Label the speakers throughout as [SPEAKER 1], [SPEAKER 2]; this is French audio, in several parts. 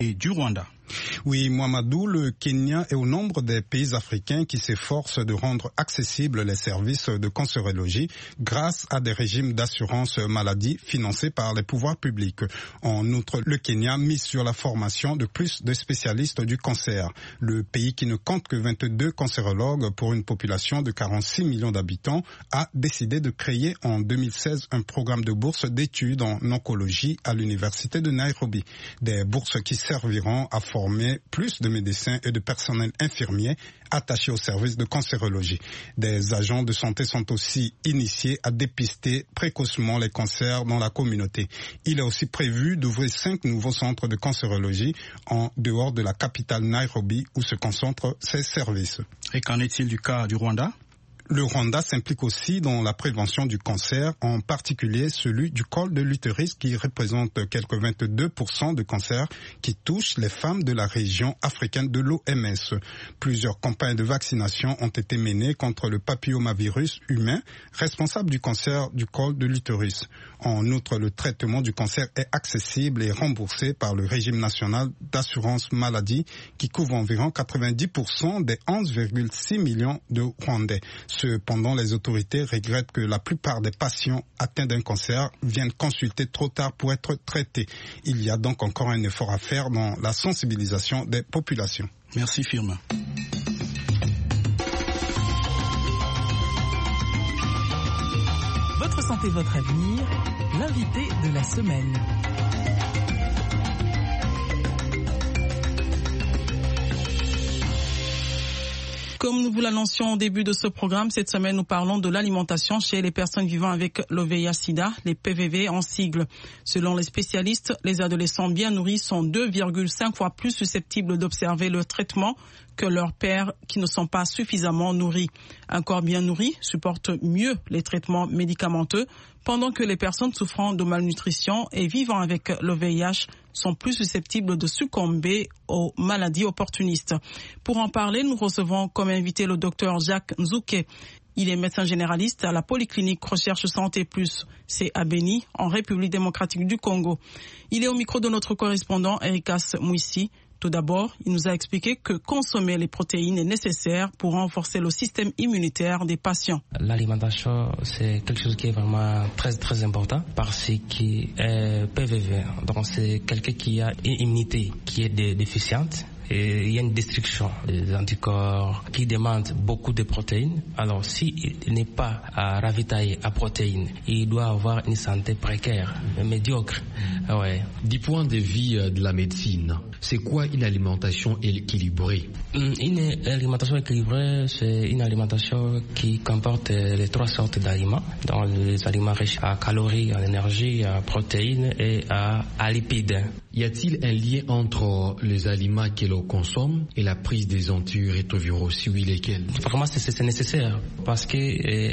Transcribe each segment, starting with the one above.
[SPEAKER 1] et du Rwanda.
[SPEAKER 2] Oui, Mouamadou, le Kenya est au nombre des pays africains qui s'efforcent de rendre accessibles les services de cancérologie grâce à des régimes d'assurance maladie financés par les pouvoirs publics. En outre, le Kenya mise sur la formation de plus de spécialistes du cancer. Le pays qui ne compte que 22 cancérologues pour une population de 46 millions d'habitants a décidé de créer en 2016 un programme de bourse d'études en oncologie à l'université de Nairobi. Des bourses qui serviront à former plus de médecins et de personnel infirmier attachés au service de cancérologie. Des agents de santé sont aussi initiés à dépister précocement les cancers dans la communauté. Il est aussi prévu d'ouvrir 5 nouveaux centres de cancérologie en dehors de la capitale Nairobi où se concentrent ces services.
[SPEAKER 1] Et qu'en est-il du cas du Rwanda ?
[SPEAKER 2] Le Rwanda s'implique aussi dans la prévention du cancer, en particulier celui du col de l'utérus qui représente quelques 22% de cancers qui touchent les femmes de la région africaine de l'OMS. Plusieurs campagnes de vaccination ont été menées contre le papillomavirus humain responsable du cancer du col de l'utérus. En outre, le traitement du cancer est accessible et remboursé par le régime national d'assurance maladie qui couvre environ 90% des 11,6 millions de Rwandais. Cependant, les autorités regrettent que la plupart des patients atteints d'un cancer viennent consulter trop tard pour être traités. Il y a donc encore un effort à faire dans la sensibilisation des populations.
[SPEAKER 1] Merci Firmin.
[SPEAKER 3] Votre santé, votre avenir, l'invité de la semaine.
[SPEAKER 4] Comme nous vous l'annoncions au début de ce programme, cette semaine, nous parlons de l'alimentation chez les personnes vivant avec le VIH/SIDA, les PVV en sigle. Selon les spécialistes, les adolescents bien nourris sont 2,5 fois plus susceptibles d'observer le traitement que leurs pairs qui ne sont pas suffisamment nourris. Un corps bien nourri supporte mieux les traitements médicamenteux, pendant que les personnes souffrant de malnutrition et vivant avec le VIH sont plus susceptibles de succomber aux maladies opportunistes. Pour en parler, nous recevons comme invité le docteur Jacques Nzouké. Il est médecin généraliste à la Polyclinique Recherche Santé Plus, c'est à Béni, en République démocratique du Congo. Il est au micro de notre correspondant Erikas Mouissi. Tout d'abord, il nous a expliqué que consommer les protéines est nécessaire pour renforcer le système immunitaire des patients.
[SPEAKER 5] L'alimentation, c'est quelque chose qui est vraiment très très important parce qu'il est PVV. Donc c'est quelqu'un qui a une immunité qui est déficiente. Et il y a une destruction des anticorps qui demandent beaucoup de protéines. Alors, s'il n'est pas ravitaillé à protéines, il doit avoir une santé précaire, médiocre. Ouais.
[SPEAKER 6] Du point de vue de la médecine, c'est quoi une alimentation équilibrée?
[SPEAKER 5] Une alimentation équilibrée, c'est une alimentation qui comporte les 3 sortes d'aliments. Donc, les aliments riches à calories, en énergie, à protéines et à lipides.
[SPEAKER 6] Y a-t-il un lien entre les aliments que l'on consomme et la prise des antirétroviraux? Si oui, lesquels?
[SPEAKER 5] Vraiment, c'est nécessaire parce que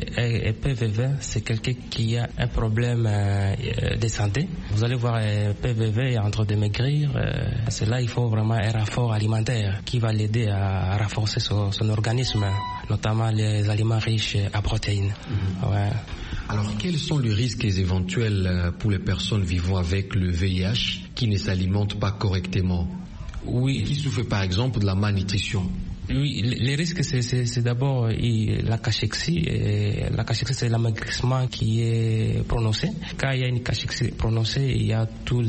[SPEAKER 5] PVV, c'est quelqu'un qui a un problème de santé. Vous allez voir PVV est en train de maigrir. C'est là il faut vraiment un renfort alimentaire qui va l'aider à renforcer son organisme, notamment les aliments riches à protéines. Ouais.
[SPEAKER 6] Alors, quels sont les risques éventuels pour les personnes vivant avec le VIH qui ne s'alimentent pas correctement?
[SPEAKER 5] Oui.
[SPEAKER 6] Qui souffrent par exemple de la malnutrition?
[SPEAKER 5] Oui, les risques, c'est d'abord la cachexie. La cachexie, c'est l'amaigrissement qui est prononcé. Quand il y a une cachexie prononcée, il y a tous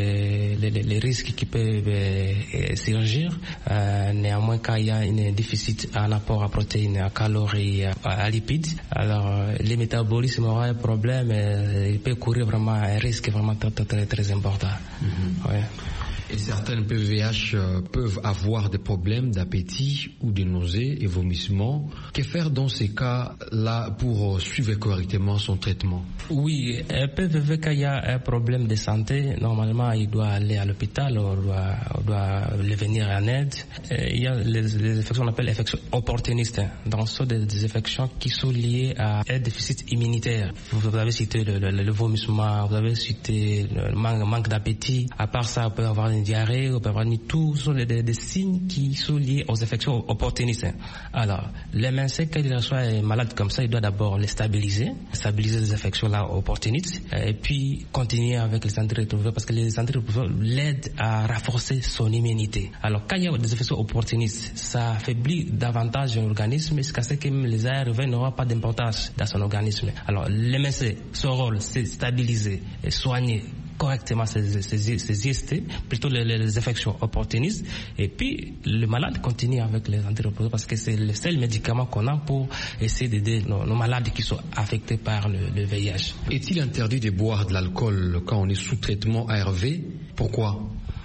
[SPEAKER 5] les risques qui peuvent surgir. Néanmoins, quand il y a un déficit en apport à protéines, à calories, à lipides, alors le métabolisme aura un problème. Il peut courir vraiment un risque vraiment très, très important. Ouais.
[SPEAKER 6] Et certaines PVH peuvent avoir des problèmes d'appétit ou de nausées et vomissements. Que faire dans ces cas-là pour suivre correctement son traitement?
[SPEAKER 5] Oui, un PVV, quand il y a un problème de santé, normalement, il doit aller à l'hôpital, on doit le venir en aide. Il y a les infections qu'on appelle infections opportunistes. Donc, ce sont des infections qui sont liées à un déficit immunitaire. Vous avez cité le vomissement, vous avez cité le manque d'appétit. À part ça, on peut avoir une diarrhée, on peut avoir tout sont des signes qui sont liés aux infections opportunistes. Alors, les médecins, quand ils reçoivent un malade comme ça, ils doivent d'abord les stabiliser les infections là opportunistes, et puis continuer avec les antirétroviraux parce que les antirétroviraux l'aident à renforcer son immunité. Alors, quand il y a des infections opportunistes, ça affaiblit davantage l'organisme jusqu'à ce que les ARV n'auront pas d'importance dans son organisme. Alors, les médecins, son rôle, c'est stabiliser et soigner correctement ces IST, plutôt les infections opportunistes, et puis le malade continue avec les antirétroviraux parce que c'est le seul médicament qu'on a pour essayer d'aider nos malades qui sont affectés par le VIH.
[SPEAKER 6] Est-il interdit de boire de l'alcool quand on est sous traitement ARV? Pourquoi?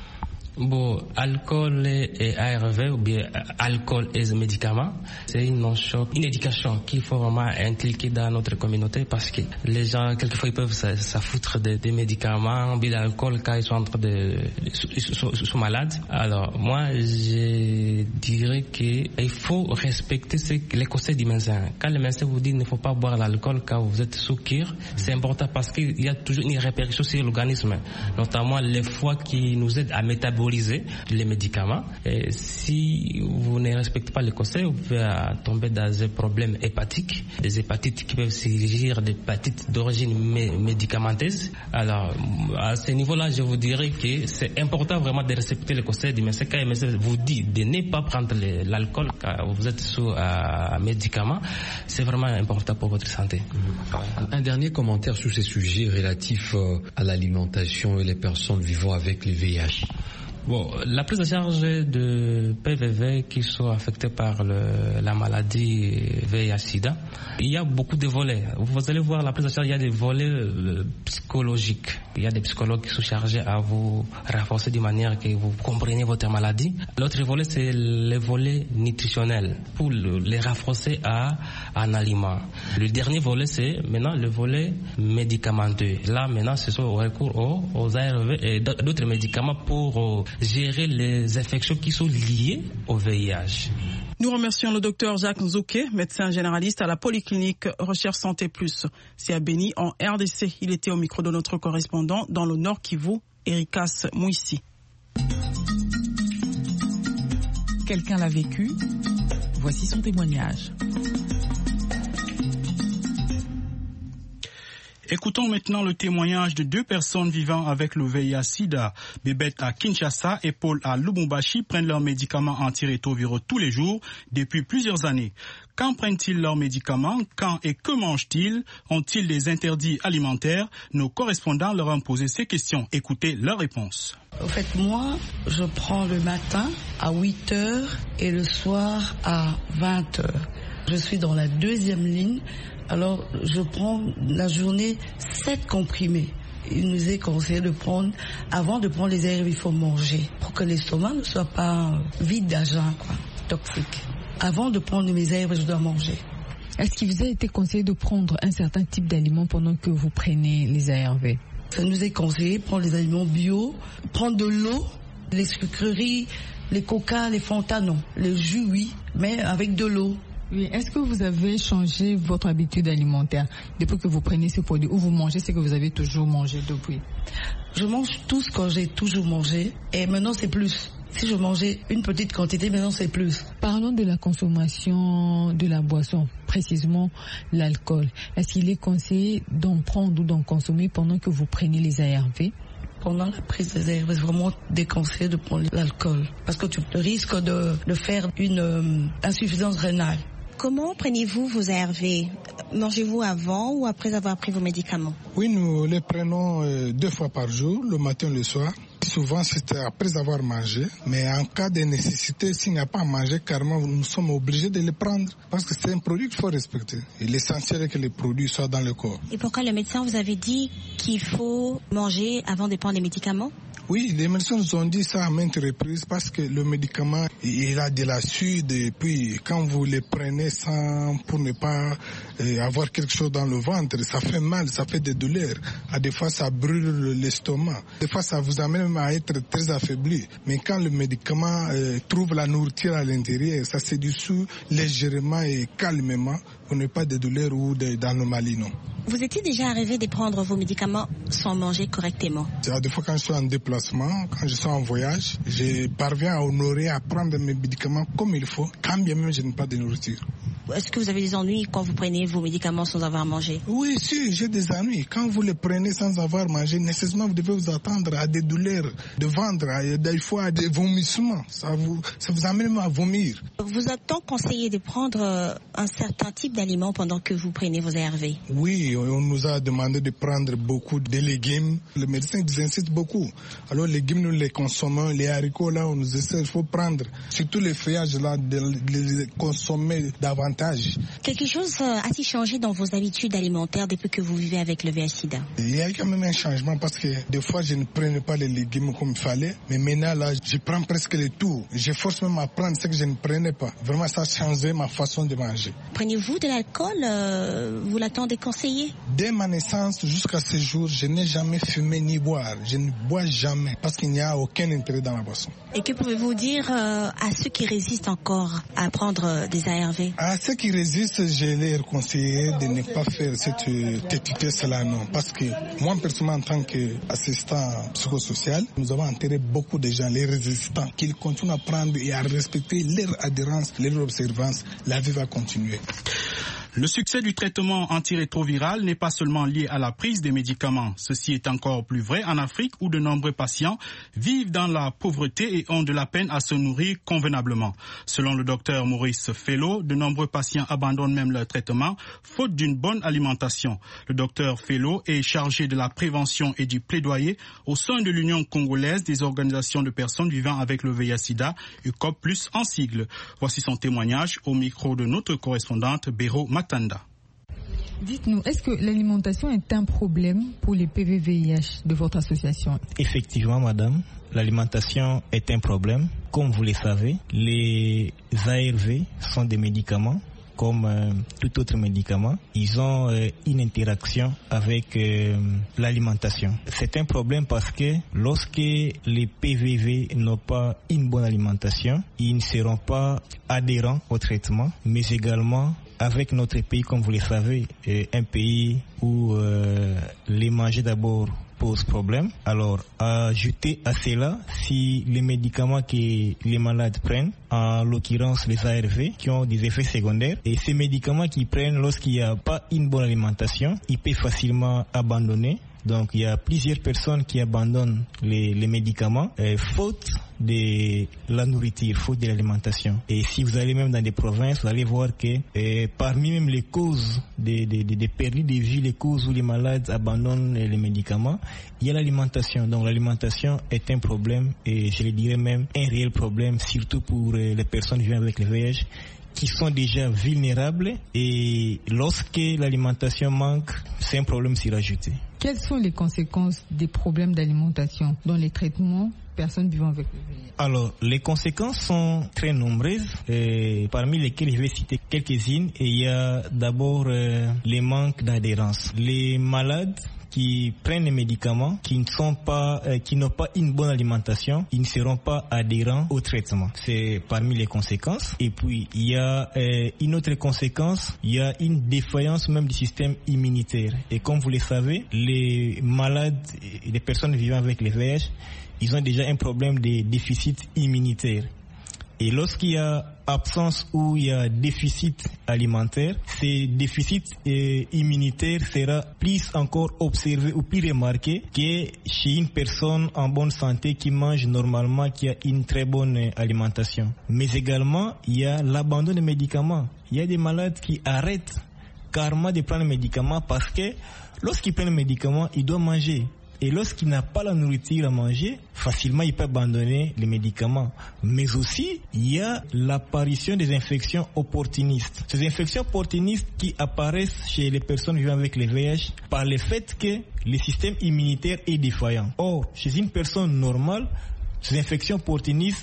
[SPEAKER 5] Bon, alcool et ARV ou bien alcool et médicaments, c'est une notion, une éducation qu'il faut vraiment inculquer dans notre communauté parce que les gens, quelquefois, ils peuvent s'affoutre des médicaments ou bien d'alcool quand ils sont en train sont malades. Alors, moi, je dirais qu'il faut respecter les conseils du médecin. Quand le médecin vous dit qu'il ne faut pas boire l'alcool quand vous êtes sous cure, c'est important parce qu'il y a toujours une répercussion sur l'organisme, notamment les foies qui nous aident à métaboliser les médicaments. Et si vous ne respectez pas les conseils, vous pouvez tomber dans des problèmes hépatiques, des hépatites qui peuvent surgir des hépatites d'origine médicamenteuse. Alors, à ce niveau-là, je vous dirais que c'est important vraiment de respecter les conseils du médecin. Quand le médecin vous dit de ne pas prendre l'alcool quand vous êtes sous médicaments, c'est vraiment important pour votre santé.
[SPEAKER 6] Un dernier commentaire sur ces sujets relatifs à l'alimentation et les personnes vivant avec le VIH.
[SPEAKER 5] Bon, la prise en charge de PVV qui sont affectés par la maladie VIH/SIDA, il y a beaucoup de volets. Vous allez voir la prise en charge, il y a des volets psychologiques. Il y a des psychologues qui sont chargés à vous renforcer de manière que vous compreniez votre maladie. L'autre volet, c'est le volet nutritionnel pour les renforcer en aliment. Le dernier volet, c'est maintenant le volet médicamenteux. Là, maintenant, ce sont au recours aux ARV et d'autres médicaments pour gérer les infections qui sont liées au VIH.
[SPEAKER 4] Nous remercions le docteur Jacques Nzouké, médecin généraliste à la Polyclinique Recherche Santé Plus. C'est à Béni, en RDC. Il était au micro de notre correspondant dans le Nord Kivu, Erikas Mouissi.
[SPEAKER 3] Quelqu'un l'a vécu. Voici son témoignage.
[SPEAKER 1] Écoutons maintenant le témoignage de deux personnes vivant avec le VIH/SIDA. Bébête à Kinshasa et Paul à Lubumbashi prennent leurs médicaments antirétroviraux tous les jours depuis plusieurs années. Quand prennent-ils leurs médicaments? Quand et que mangent-ils? Ont-ils des interdits alimentaires? Nos correspondants leur ont posé ces questions. Écoutez leurs réponses.
[SPEAKER 7] En fait, moi, je prends le matin à 8h et le soir à 20h. Je suis dans la deuxième ligne. Alors, je prends la journée 7 comprimés. Il nous est conseillé de prendre, avant de prendre les ARV, il faut manger pour que l'estomac ne soit pas vide d'agents toxiques. Avant de prendre mes ARV, je dois manger.
[SPEAKER 8] Est-ce qu'il vous a été conseillé de prendre un certain type d'aliments pendant que vous prenez les ARV?
[SPEAKER 7] Ça nous est conseillé de prendre les aliments bio, prendre de l'eau, les sucreries, les coca, les Fanta, non. Le jus, oui, mais avec de l'eau.
[SPEAKER 8] Oui. Est-ce que vous avez changé votre habitude alimentaire depuis que vous prenez ces produits ou vous mangez ce que vous avez toujours mangé depuis?
[SPEAKER 7] Je mange tout ce que j'ai toujours mangé et maintenant c'est plus. Si je mangeais une petite quantité, maintenant c'est plus.
[SPEAKER 8] Parlons de la consommation de la boisson, précisément l'alcool. Est-ce qu'il est conseillé d'en prendre ou d'en consommer pendant que vous prenez les ARV?
[SPEAKER 7] Pendant la prise des ARV, c'est vraiment déconseillé de prendre l'alcool parce que tu risques de faire une insuffisance rénale.
[SPEAKER 9] Comment prenez-vous vos ARV? Mangez-vous avant ou après avoir pris vos médicaments?
[SPEAKER 10] Oui, nous les prenons 2 fois par jour, le matin et le soir. Souvent, c'est après avoir mangé. Mais en cas de nécessité, s'il n'y a pas à manger, carrément, nous sommes obligés de les prendre. Parce que c'est un produit qu'il faut respecter. Et l'essentiel est que les produits soient dans le corps.
[SPEAKER 9] Et pourquoi le médecin vous avait dit qu'il faut manger avant de prendre les médicaments?
[SPEAKER 10] Oui, les médecins nous ont dit ça à maintes reprises parce que le médicament, il a de la suie et puis quand vous les prenez pour ne pas avoir quelque chose dans le ventre, ça fait mal, ça fait des douleurs. Des fois, ça brûle l'estomac. Des fois, ça vous amène même à être très affaibli. Mais quand le médicament trouve la nourriture à l'intérieur, ça se dissout légèrement et calmement. On n'a pas de douleur ou d'anomalies, non.
[SPEAKER 9] Vous étiez déjà arrivé de prendre vos médicaments sans manger correctement?
[SPEAKER 10] Des fois, quand je suis en déplacement, quand je suis en voyage, je parviens à honorer, à prendre mes médicaments comme il faut, quand bien même je n'ai pas de nourriture.
[SPEAKER 9] Est-ce que vous avez des ennuis quand vous prenez vos médicaments sans avoir mangé?
[SPEAKER 10] Oui, si, j'ai des ennuis. Quand vous les prenez sans avoir mangé, nécessairement vous devez vous attendre à des douleurs de ventre, des fois à des vomissements. Ça vous amène à vomir.
[SPEAKER 9] Vous a-t-on conseillé de prendre un certain type d'aliments pendant que vous prenez vos ARV?
[SPEAKER 10] Oui, on nous a demandé de prendre beaucoup de légumes. Le médecin nous insiste beaucoup. Alors les légumes, nous les consommons. Les haricots, là, on nous essaie, il faut prendre. Surtout les feuillages, là, de les consommer davantage.
[SPEAKER 9] Quelque chose a-t-il changé dans vos habitudes alimentaires depuis que vous vivez avec le VIH-Sida?
[SPEAKER 10] Il y a quand même un changement parce que des fois je ne prenais pas les légumes comme il fallait, mais maintenant là je prends presque le tout. Je force même à prendre ce que je ne prenais pas. Vraiment ça a changé ma façon de manger.
[SPEAKER 9] Prenez-vous de l'alcool? Vous l'attendez conseillé?
[SPEAKER 10] Dès ma naissance jusqu'à ce jour, je n'ai jamais fumé ni boire. Je ne bois jamais parce qu'il n'y a aucun intérêt dans la boisson.
[SPEAKER 9] Et que pouvez-vous dire à ceux qui résistent encore à prendre des ARV?
[SPEAKER 10] À ceux qui résistent, je leur conseille de ne pas faire cette têtitesse-là, non. Parce que moi, personnellement, en tant qu'assistant psychosocial, nous avons enterré beaucoup de gens, les résistants, qu'ils continuent à prendre et à respecter leur adhérence, leur observance. La vie va continuer.
[SPEAKER 1] Le succès du traitement antirétroviral n'est pas seulement lié à la prise des médicaments. Ceci est encore plus vrai en Afrique où de nombreux patients vivent dans la pauvreté et ont de la peine à se nourrir convenablement. Selon le docteur Maurice Fellow, de nombreux patients abandonnent même leur traitement faute d'une bonne alimentation. Le docteur Fellow est chargé de la prévention et du plaidoyer au sein de l'Union congolaise des organisations de personnes vivant avec le VIH-Sida, UCOP+, en sigle. Voici son témoignage au micro de notre correspondante Béro Matanda.
[SPEAKER 8] Dites-nous, est-ce que l'alimentation est un problème pour les PV-VIH de votre association?
[SPEAKER 11] Effectivement, madame, l'alimentation est un problème. Comme vous le savez, les ARV sont des médicaments comme tout autre médicament. Ils ont une interaction avec l'alimentation. C'est un problème parce que lorsque les PVV n'ont pas une bonne alimentation, ils ne seront pas adhérents au traitement, mais également avec notre pays, comme vous le savez, un pays où les manger d'abord pose problème. Alors, ajouter à cela, si les médicaments que les malades prennent, en l'occurrence les ARV, qui ont des effets secondaires, et ces médicaments qu'ils prennent lorsqu'il n'y a pas une bonne alimentation, ils peuvent facilement abandonner. Donc, il y a plusieurs personnes qui abandonnent les médicaments faute de la nourriture, faute de l'alimentation. Et si vous allez même dans des provinces, vous allez voir que parmi même les causes des périls de vie, les causes où les malades abandonnent les médicaments, il y a l'alimentation. Donc, l'alimentation est un problème et je le dirais même un réel problème, surtout pour les personnes vivant avec le VIH, qui sont déjà vulnérables, et lorsque l'alimentation manque, c'est un problème surajouté.
[SPEAKER 8] Quelles sont les conséquences des problèmes d'alimentation dans les traitements personnes vivant avec le VIH?
[SPEAKER 11] Alors, les conséquences sont très nombreuses, parmi lesquelles je vais citer quelques-unes. Et il y a d'abord les manques d'adhérence. Les malades qui prennent les médicaments, qui n'ont pas une bonne alimentation, ils ne seront pas adhérents au traitement. C'est parmi les conséquences. Et puis, il y a une autre conséquence, il y a une défaillance même du système immunitaire. Et comme vous le savez, les malades, les personnes vivant avec le VIH, ils ont déjà un problème de déficit immunitaire. Et lorsqu'il y a absence ou il y a déficit alimentaire, ce déficit immunitaire sera plus encore observé ou plus remarqué que chez une personne en bonne santé qui mange normalement, qui a une très bonne alimentation. Mais également, il y a l'abandon des médicaments. Il y a des malades qui arrêtent carrément de prendre les médicaments parce que lorsqu'ils prennent les médicaments, ils doivent manger. Et lorsqu'il n'a pas la nourriture à manger, facilement il peut abandonner les médicaments. Mais aussi, il y a l'apparition des infections opportunistes. Ces infections opportunistes qui apparaissent chez les personnes vivant avec le VIH par le fait que le système immunitaire est défaillant. Or, chez une personne normale, ces infections opportunistes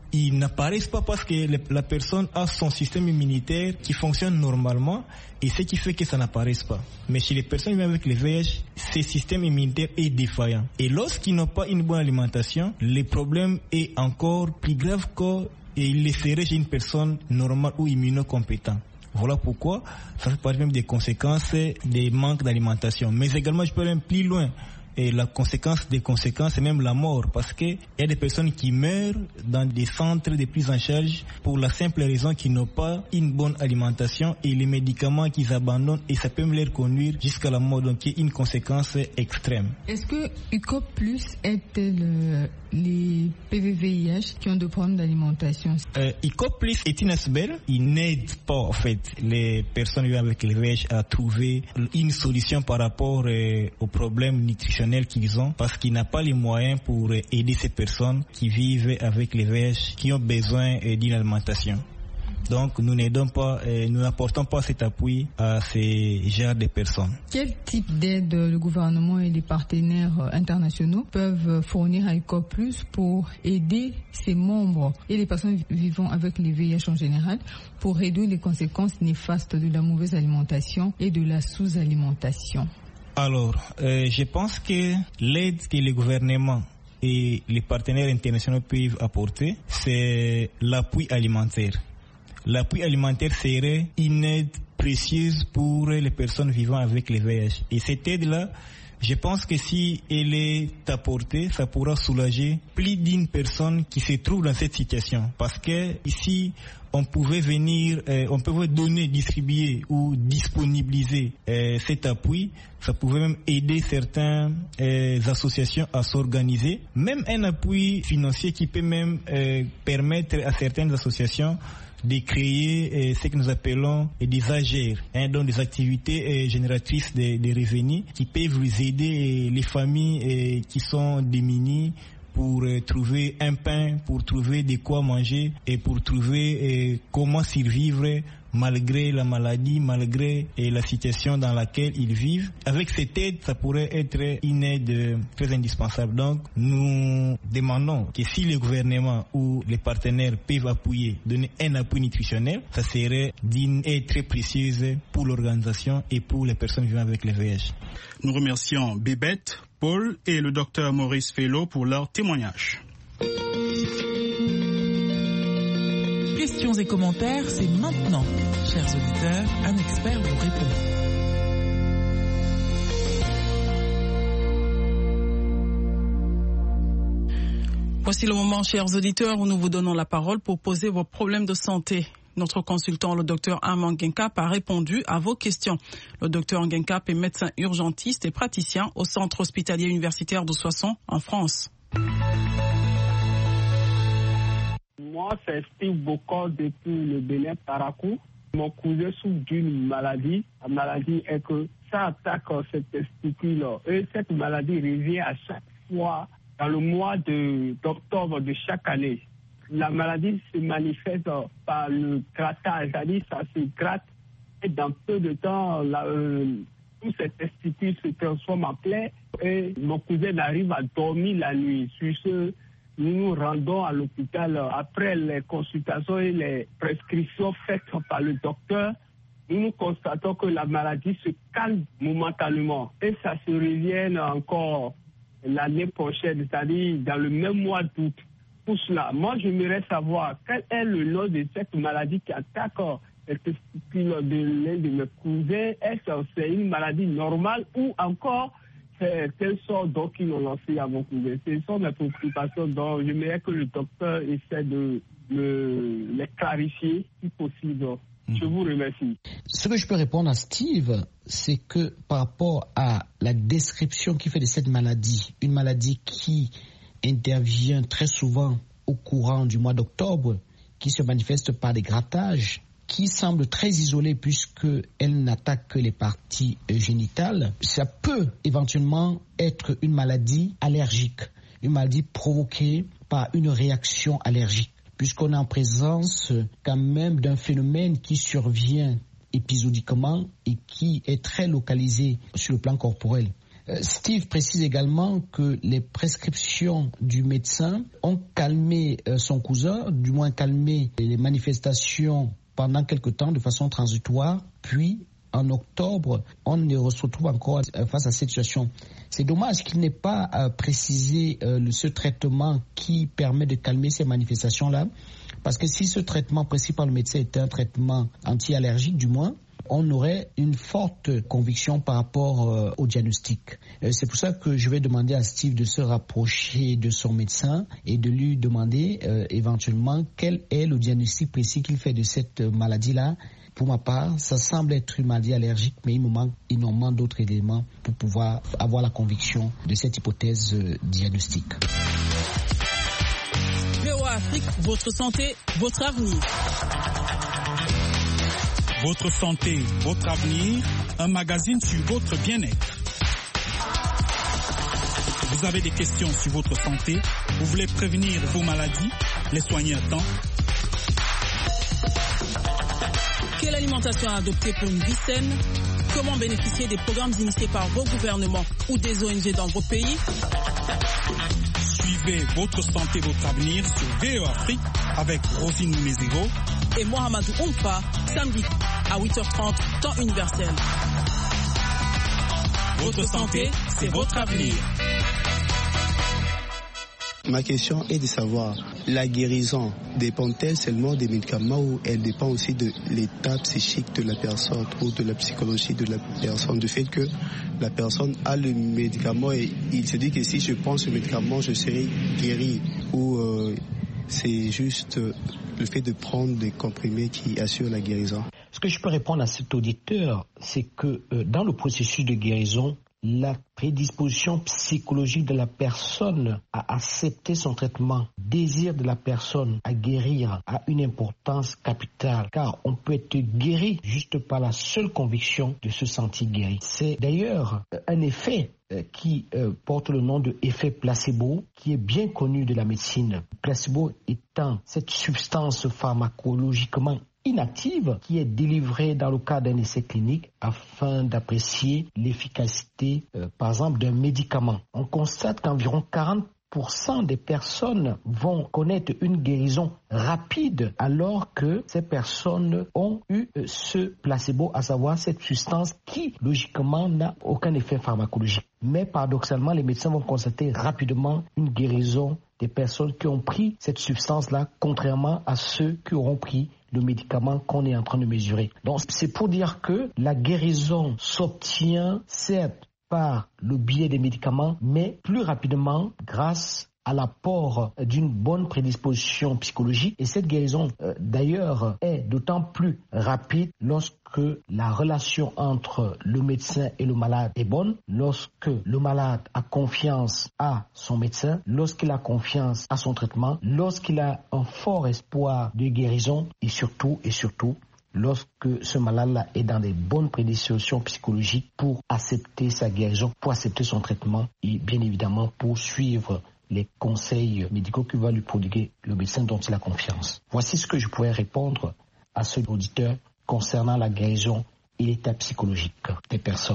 [SPEAKER 11] ils n'apparaissent pas parce que la personne a son système immunitaire qui fonctionne normalement et ce qui fait que ça n'apparaisse pas. Mais chez les personnes vivant avec le VIH, ce système immunitaire est défaillant. Et lorsqu'ils n'ont pas une bonne alimentation, le problème est encore plus grave qu'il le serait chez une personne normale ou immunocompétente. Voilà pourquoi ça fait partie même des conséquences des manques d'alimentation. Mais également, je peux aller plus loin. Et la conséquence des conséquences, c'est même la mort, parce qu'il y a des personnes qui meurent dans des centres de prise en charge pour la simple raison qu'ils n'ont pas une bonne alimentation et les médicaments qu'ils abandonnent, et ça peut même les conduire jusqu'à la mort, donc il y a une conséquence extrême.
[SPEAKER 8] Est-ce que UCOP Plus aide les PVVIH qui ont des problèmes d'alimentation?
[SPEAKER 11] UCOP Plus est une ASBL. Il n'aide pas en fait les personnes vivant avec le VIH à trouver une solution par rapport aux problèmes nutritionnels qu'ils ont, parce qu'il n'a pas les moyens pour aider ces personnes qui vivent avec le VIH, qui ont besoin d'une alimentation. Donc nous n'aidons pas, nous n'apportons pas cet appui à ces genres de personnes.
[SPEAKER 8] Quel type d'aide le gouvernement et les partenaires internationaux peuvent fournir à UCOP Plus pour aider ses membres et les personnes vivant avec le VIH en général pour réduire les conséquences néfastes de la mauvaise alimentation et de la sous-alimentation? Alors,
[SPEAKER 11] je pense que l'aide que le gouvernement et les partenaires internationaux peuvent apporter, c'est l'appui alimentaire. L'appui alimentaire serait une aide précieuse pour les personnes vivant avec le VIH. Et cette aide-là, je pense que si elle est apportée, ça pourra soulager plus d'une personne qui se trouve dans cette situation. Parce que ici, on pouvait venir, on pouvait donner, distribuer ou disponibiliser cet appui. Ça pouvait même aider certaines associations à s'organiser. Même un appui financier qui peut même permettre à certaines associations de créer ce que nous appelons des AGR, donc des activités génératrices de revenus qui peuvent aider les familles qui sont démunies pour trouver un pain, pour trouver de quoi manger et pour trouver comment survivre malgré la maladie, malgré la situation dans laquelle ils vivent. Avec cette aide, ça pourrait être une aide très indispensable. Donc, nous demandons que si le gouvernement ou les partenaires peuvent appuyer, donner un appui nutritionnel, ça serait d'une aide très précieuse pour l'organisation et pour les personnes vivant avec le VIH.
[SPEAKER 1] Nous remercions Bébête, Paul et le docteur Maurice Fellow pour leur témoignage.
[SPEAKER 3] Questions et commentaires, c'est maintenant. Chers auditeurs, un expert vous répond.
[SPEAKER 4] Voici le moment, chers auditeurs, où nous vous donnons la parole pour poser vos problèmes de santé. Notre consultant, le docteur Armand Ngenkap, a répondu à vos questions. Le docteur Ngenkap est médecin urgentiste et praticien au centre hospitalier universitaire de Soissons, en France.
[SPEAKER 12] Moi, c'est Steve Bokor depuis le Bénin Parakou. Mon cousin souffre d'une maladie. La maladie est que ça attaque cette testicule. Et cette maladie revient à chaque fois dans le mois d'octobre de chaque année. La maladie se manifeste par le grattage, c'est-à-dire ça se gratte et dans peu de temps, tous ces testicules se transforment en plaie et mon cousin arrive à dormir la nuit. Sur ce, nous nous rendons à l'hôpital après les consultations et les prescriptions faites par le docteur. Nous constatons que la maladie se calme momentanément et ça se revient encore l'année prochaine, c'est-à-dire dans le même mois d'août. Pour cela, moi, j'aimerais savoir quel est le nom de cette maladie qui attaque les testicules de l'un de mes cousins. Est-ce que c'est une maladie normale ou encore c'est quelle sorte d'eau qu'ils ont lancé à mon cousin? Ce sont mes préoccupations, donc j'aimerais que le docteur essaie de les clarifier si possible. Je vous remercie.
[SPEAKER 13] Ce que je peux répondre à Steve, c'est que par rapport à la description qu'il fait de cette maladie, une maladie qui intervient très souvent au courant du mois d'octobre, qui se manifeste par des grattages, qui semble très isolée puisqu'elle n'attaque que les parties génitales, ça peut éventuellement être une maladie allergique, une maladie provoquée par une réaction allergique, puisqu'on est en présence quand même d'un phénomène qui survient épisodiquement et qui est très localisé sur le plan corporel. Steve précise également que les prescriptions du médecin ont calmé son cousin, du moins calmé les manifestations pendant quelque temps de façon transitoire, puis en octobre, on se retrouve encore face à cette situation. C'est dommage qu'il n'ait pas précisé ce traitement qui permet de calmer ces manifestations-là, parce que si ce traitement prescrit par le médecin était un traitement anti-allergique, du moins, on aurait une forte conviction par rapport au diagnostic. C'est pour ça que je vais demander à Steve de se rapprocher de son médecin et de lui demander éventuellement quel est le diagnostic précis qu'il fait de cette maladie-là. Pour ma part, ça semble être une maladie allergique, mais il nous manque énormément d'autres éléments pour pouvoir avoir la conviction de cette hypothèse diagnostique.
[SPEAKER 4] VOA Afrique, votre santé, votre avenir.
[SPEAKER 1] Votre santé, votre avenir, un magazine sur votre bien-être. Vous avez des questions sur votre santé, vous voulez prévenir vos maladies, les soigner à temps.
[SPEAKER 4] Quelle alimentation adopter pour une vie saine? Comment bénéficier des programmes initiés par vos gouvernements ou des ONG dans vos pays?
[SPEAKER 1] Suivez votre santé, votre avenir sur VOA Afrique avec Rosine Mézégo
[SPEAKER 4] et Mohamedou Oumfa, samedi à 8h30, temps universel. Votre santé, c'est votre avenir.
[SPEAKER 14] Ma question est de savoir, la guérison dépend-elle seulement des médicaments ou elle dépend aussi de l'état psychique de la personne ou de la psychologie de la personne, du fait que la personne a le médicament et il se dit que si je prends ce médicament, je serai guéri, ou c'est juste le fait de prendre des comprimés qui assurent la guérison?
[SPEAKER 13] Ce que je peux répondre à cet auditeur, c'est que dans le processus de guérison, la prédisposition psychologique de la personne à accepter son traitement, désir de la personne à guérir a une importance capitale, car on peut être guéri juste par la seule conviction de se sentir guéri. C'est d'ailleurs un effet qui porte le nom de effet placebo, qui est bien connu de la médecine. Placebo étant cette substance pharmacologiquement inactive qui est délivrée dans le cadre d'un essai clinique afin d'apprécier l'efficacité, par exemple, d'un médicament. On constate qu'environ 40% des personnes vont connaître une guérison rapide alors que ces personnes ont eu ce placebo, à savoir cette substance qui, logiquement, n'a aucun effet pharmacologique. Mais paradoxalement, les médecins vont constater rapidement une guérison des personnes qui ont pris cette substance-là, contrairement à ceux qui auront pris le médicament qu'on est en train de mesurer. Donc, c'est pour dire que la guérison s'obtient, certes, par le biais des médicaments, mais plus rapidement grâce à l'apport d'une bonne prédisposition psychologique. Et cette guérison, d'ailleurs, est d'autant plus rapide lorsque la relation entre le médecin et le malade est bonne, lorsque le malade a confiance à son médecin, lorsqu'il a confiance à son traitement, lorsqu'il a un fort espoir de guérison et surtout, lorsque ce malade-là est dans des bonnes prédispositions psychologiques pour accepter sa guérison, pour accepter son traitement et bien évidemment pour suivre les conseils médicaux que va lui prodiguer le médecin dont il a confiance. Voici ce que je pourrais répondre à ce auditeur concernant la guérison et l'état psychologique des personnes.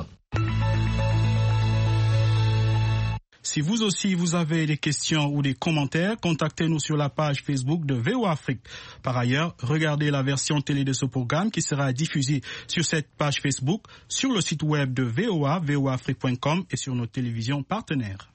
[SPEAKER 1] Si vous aussi vous avez des questions ou des commentaires, contactez-nous sur la page Facebook de VOA Afrique. Par ailleurs, regardez la version télé de ce programme qui sera diffusée sur cette page Facebook, sur le site web de VOA, voaafrique.com et sur nos télévisions partenaires.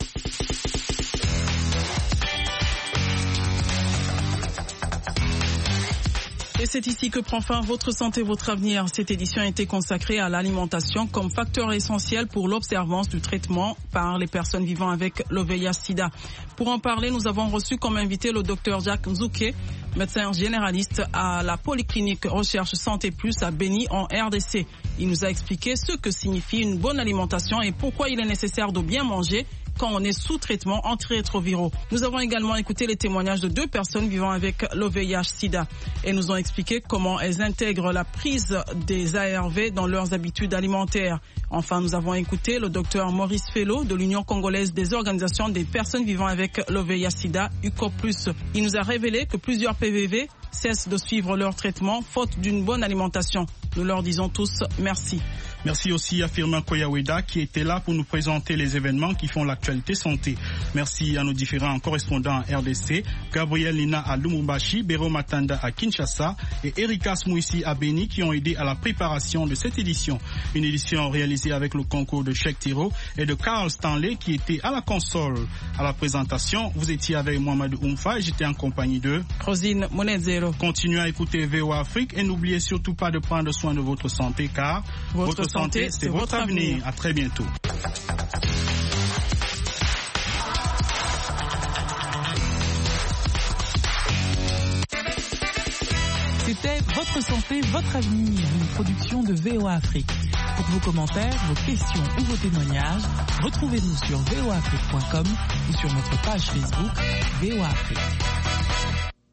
[SPEAKER 4] Et c'est ici que prend fin Votre santé, votre avenir. Cette édition a été consacrée à l'alimentation comme facteur essentiel pour l'observance du traitement par les personnes vivant avec le VIH-Sida. Pour en parler, nous avons reçu comme invité le Dr Jacques Nzouké, médecin généraliste à la Polyclinique Recherche Santé Plus à Beni en RDC. Il nous a expliqué ce que signifie une bonne alimentation et pourquoi il est nécessaire de bien manger quand on est sous traitement antirétroviraux. Nous avons également écouté les témoignages de 2 personnes vivant avec le VIH-Sida et nous ont expliqué comment elles intègrent la prise des ARV dans leurs habitudes alimentaires. Enfin, nous avons écouté le docteur Maurice Fello de l'Union congolaise des organisations des personnes vivant avec le VIH-Sida, UCOP+. Il nous a révélé que plusieurs PVV cessent de suivre leur traitement faute d'une bonne alimentation. Nous leur disons tous merci.
[SPEAKER 1] Merci aussi à Firmin Koyaweda qui était là pour nous présenter les événements qui font l'actualité santé. Merci à nos différents correspondants à RDC, Gabriel Lina à Lumumbashi, Bero Matanda à Kinshasa et Erika Smouissi à Beni qui ont aidé à la préparation de cette édition. Une édition réalisée avec le concours de Cheikh Tiro et de Carl Stanley qui était à la console. À la présentation, vous étiez avec Mohamed Oumfa et j'étais en compagnie de
[SPEAKER 4] Rosine Monezero.
[SPEAKER 1] Continuez à écouter VOA Afrique et n'oubliez surtout pas de prendre soin de votre santé car votre santé, c'est votre avenir. À très bientôt.
[SPEAKER 3] C'était Votre santé, votre avenir, une production de VOA Afrique. Pour vos commentaires, vos questions ou vos témoignages, retrouvez-nous sur voaafrique.com ou sur notre page Facebook VOA Afrique.